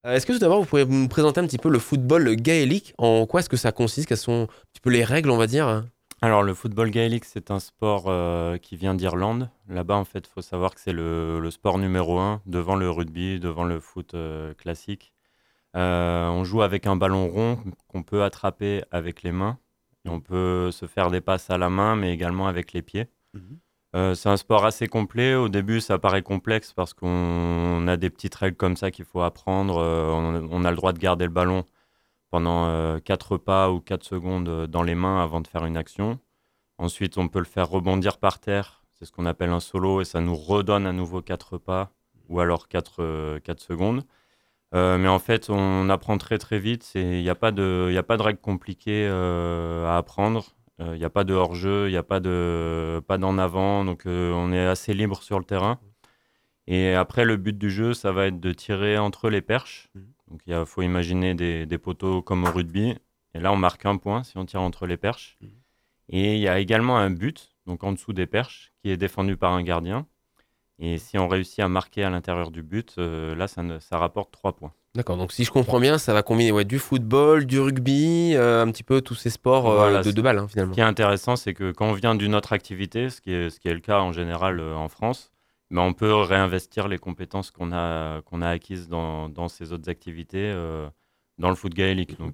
Est-ce que tout d'abord, vous pouvez nous présenter un petit peu le football gaélique? En quoi est-ce que ça consiste? Quelles sont un petit peu les règles, on va dire? Alors, le football gaélique, c'est un sport qui vient d'Irlande. Là-bas, en fait, il faut savoir que c'est le sport numéro un, devant le rugby, devant le foot classique. On joue avec un ballon rond qu'on peut attraper avec les mains. Et on Mhm. peut se faire des passes à la main, mais également avec les pieds. Mhm. C'est un sport assez complet. Au début, ça paraît complexe parce qu'on a des petites règles comme ça qu'il faut apprendre. On a le droit de garder le ballon pendant 4 pas ou 4 secondes dans les mains avant de faire une action. Ensuite, on peut le faire rebondir par terre. C'est ce qu'on appelle un solo et ça nous redonne à nouveau 4 pas ou alors 4 secondes. Mais en fait, on apprend très très vite. Il y a pas de règles compliquées à apprendre. Il n'y a pas de hors-jeu, il n'y a pas d'en avant. Donc on est assez libre sur le terrain. Et après, le but du jeu, ça va être de tirer entre les perches. Mhm. Donc il faut imaginer des poteaux comme au rugby. Et là, on marque un point si on tire entre les perches. Mhm. Et il y a également un but, donc en dessous des perches, qui est défendu par un gardien. Et si on réussit à marquer à l'intérieur du but, là, ça rapporte 3 points. D'accord, donc si je comprends bien, ça va combiner du football, du rugby, un petit peu tous ces sports Voilà, de deux balles, hein, ce finalement. qui est intéressant, c'est que quand on vient d'une autre activité, ce qui est le cas en général en France, ben, on peut réinvestir les compétences qu'on a acquises dans ces autres activités dans le foot gaélique. Mhm. Donc,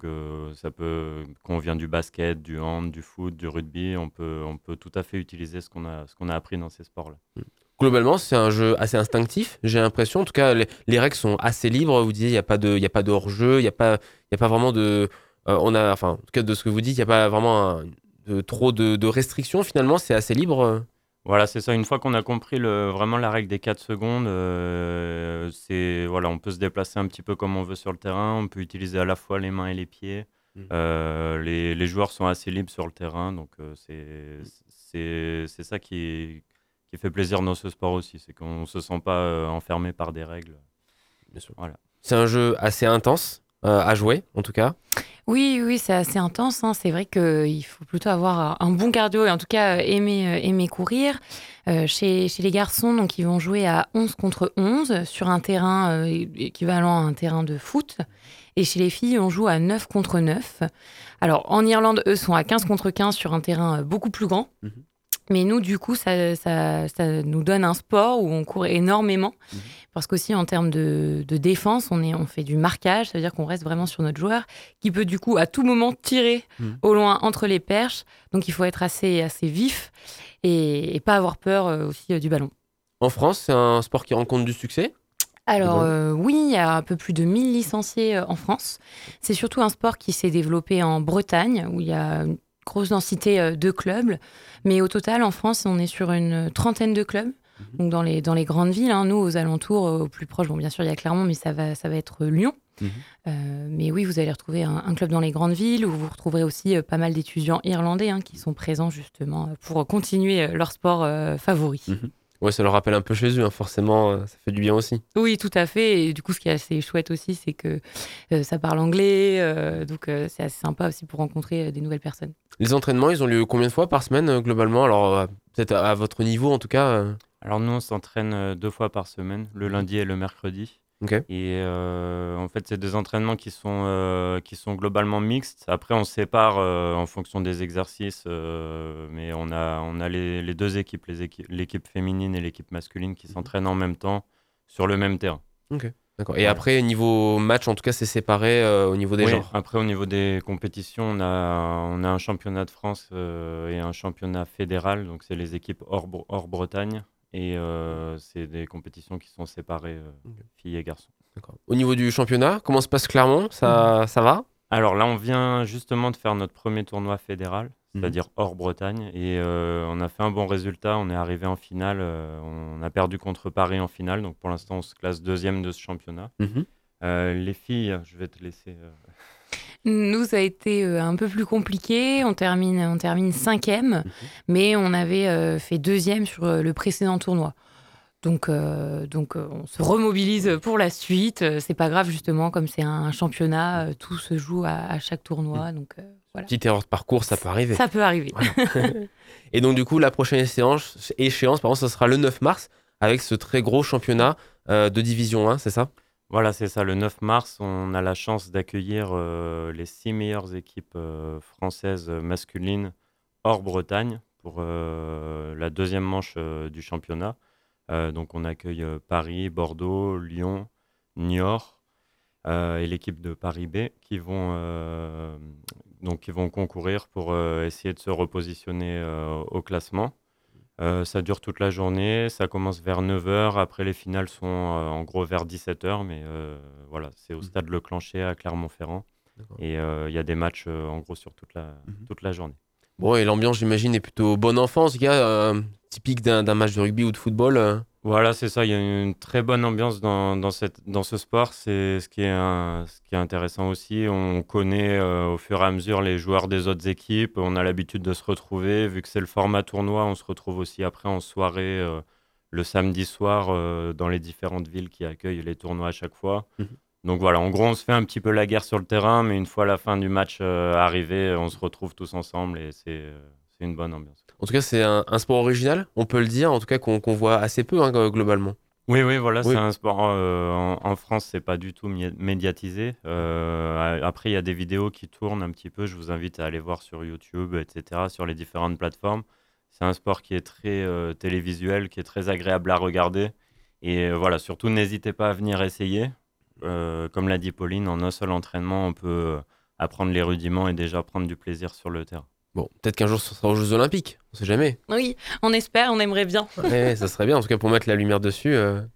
quand on vient du basket, du hand, du foot, du rugby, on peut tout à fait utiliser ce qu'on a appris dans ces sports-là. Globalement, c'est un jeu assez instinctif, j'ai l'impression. En tout cas, les règles sont assez libres. Vous disiez, il y a pas de hors-jeu, il y a pas vraiment de. Enfin, en tout cas, de ce que vous dites, il n'y a pas vraiment trop de restrictions. Finalement, c'est assez libre. Voilà, c'est ça. Une fois qu'on a compris vraiment la règle des 4 secondes, voilà, on peut se déplacer un petit peu comme on veut sur le terrain. On peut utiliser à la fois les mains et les pieds. Mhm. Les joueurs sont assez libres sur le terrain, donc c'est ça qui fait plaisir dans ce sport aussi. C'est qu'on ne se sent pas enfermé par des règles. Bien sûr. Voilà. C'est un jeu assez intense à jouer, en tout cas. Oui, oui, c'est assez intense, hein. C'est vrai qu'il faut plutôt avoir un bon cardio et en tout cas aimer courir. Chez les garçons, donc, ils vont jouer à 11 contre 11 sur un terrain équivalent à un terrain de foot. Et chez les filles, on joue à 9 contre 9. Alors, en Irlande, eux sont à 15 contre 15 sur un terrain beaucoup plus grand. Mhm. Mais nous, du coup, ça nous donne un sport où on court énormément. Mhm. Parce qu'aussi, en termes de défense, on fait du marquage. Ça veut dire qu'on reste vraiment sur notre joueur qui peut, du coup, à tout moment tirer Mhm. au loin entre les perches. Donc, il faut être assez vif et pas avoir peur aussi du ballon. En France, c'est un sport qui rencontre du succès, Alors globalement. oui, il y a un peu plus de 1000 licenciés en France. C'est surtout un sport qui s'est développé en Bretagne, où il y a une grosse densité de clubs. Mais au total, en France, on est sur une trentaine de clubs. Mhm. Donc dans les grandes villes, hein, nous, aux alentours, au plus proche, bon, bien sûr, il y a Clermont, mais ça va être Lyon. Mhm. Mais oui, vous allez retrouver un club dans les grandes villes, où vous retrouverez aussi pas mal d'étudiants irlandais qui sont présents justement pour continuer leur sport favori. Mhm. Ouais, ça leur rappelle un peu chez eux, hein, forcément, ça fait du bien aussi. Oui, tout à fait. Et du coup, ce qui est assez chouette aussi, c'est que ça parle anglais. Donc, c'est assez sympa aussi pour rencontrer des nouvelles personnes. Les entraînements, ils ont lieu combien de fois par semaine, globalement? Alors, peut-être à votre niveau, en tout cas. Alors nous, on s'entraîne 2 fois par semaine, le Mhm. lundi et le mercredi. Ok. Et en fait, c'est des entraînements qui sont globalement mixtes. Après, on sépare en fonction des exercices, mais on a les deux équipes, l'équipe féminine et l'équipe masculine qui Mhm. s'entraînent en même temps sur le même terrain. Ok. D'accord. Et Voilà. après, niveau match, en tout cas, c'est séparé au niveau des Oui, genres. après, au niveau des compétitions, on a un championnat de France et un championnat fédéral, donc c'est les équipes hors Bretagne. Et c'est des compétitions qui sont séparées, Ok. filles et garçons. D'accord. Au niveau du championnat, comment se passe Clermont? Ça va? Alors là, on vient justement de faire notre premier tournoi fédéral, Mhm. c'est-à-dire hors Bretagne, et on a fait un bon résultat. On est arrivé en finale. On a perdu contre Paris en finale, donc pour l'instant, on se classe deuxième de ce championnat. Mhm. Les filles, je vais te laisser. Nous, ça a été un peu plus compliqué. On termine cinquième, Mhm. mais on avait fait deuxième sur le précédent tournoi. Donc, on se remobilise pour la suite. C'est pas grave, justement, comme c'est un championnat, tout se joue à chaque Mhm. tournoi. Donc, voilà. Petite erreur de parcours, ça peut arriver. Ça peut arriver. Voilà. Et donc, du coup, la prochaine échéance, par exemple, ce sera le 9 mars avec ce très gros championnat de Division 1, c'est ça? Voilà, c'est ça. Le 9 mars, on a la chance d'accueillir les 6 meilleures équipes françaises masculines hors Bretagne pour la deuxième manche du championnat. Donc, on accueille Paris, Bordeaux, Lyon, Niort et l'équipe de Paris B qui vont concourir pour essayer de se repositionner au classement. Ça dure toute la journée, ça commence vers 9 h. Après, les finales sont en gros vers 17 h. Mais voilà, c'est au stade Le Clancher à Clermont-Ferrand. D'accord. Et il y a des matchs en gros sur toute la journée. Bon, et l'ambiance, j'imagine, est plutôt bonne enfance, typique d'un match de rugby ou de football. Voilà, c'est ça. Il y a une très bonne ambiance dans ce sport. C'est ce qui est intéressant aussi. On connaît au fur et à mesure les joueurs des autres équipes. On a l'habitude de se retrouver. Vu que c'est le format tournoi, on se retrouve aussi après en soirée le samedi soir dans les différentes villes qui accueillent les tournois à chaque fois. Mhm. Donc voilà, en gros, on se fait un petit peu la guerre sur le terrain, mais une fois la fin du match arrivée, on se retrouve tous ensemble et c'est une bonne ambiance. En tout cas, c'est un sport original, on peut le dire, en tout cas qu'on voit assez peu globalement. Oui, voilà, Oui. c'est un sport. En France, c'est pas du tout médiatisé. Après, il y a des vidéos qui tournent un petit peu. Je vous invite à aller voir sur YouTube, etc., sur les différentes plateformes. C'est un sport qui est très télévisuel, qui est très agréable à regarder. Et voilà, surtout, n'hésitez pas à venir essayer. Comme l'a dit Pauline, en un seul entraînement, on peut apprendre les rudiments et déjà prendre du plaisir sur le terrain. Bon, peut-être qu'un jour ce sera aux Jeux Olympiques, on sait jamais. Oui, on espère, on aimerait bien. Ouais, ça serait bien, en tout cas pour mettre la lumière dessus.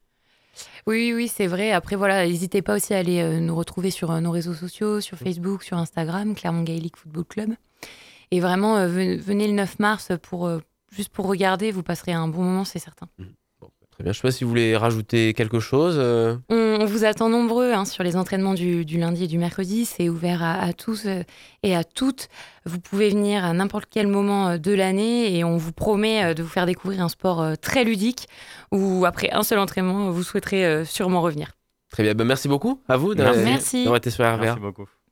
Oui, c'est vrai. Après, voilà, n'hésitez pas aussi à aller nous retrouver sur nos réseaux sociaux, sur Facebook, sur Instagram, Clermont Gaelic Football Club. Et vraiment, venez le 9 mars juste pour regarder, vous passerez un bon moment, c'est certain. Bon, très bien, je sais pas si vous voulez rajouter quelque chose. On vous attend nombreux sur les entraînements du lundi et du mercredi. C'est ouvert à tous et à toutes. Vous pouvez venir à n'importe quel moment de l'année et on vous promet de vous faire découvrir un sport très ludique où après un seul entraînement, vous souhaiterez sûrement revenir. Très bien, merci beaucoup à vous Merci. d'avoir été sur RVA. Merci beaucoup.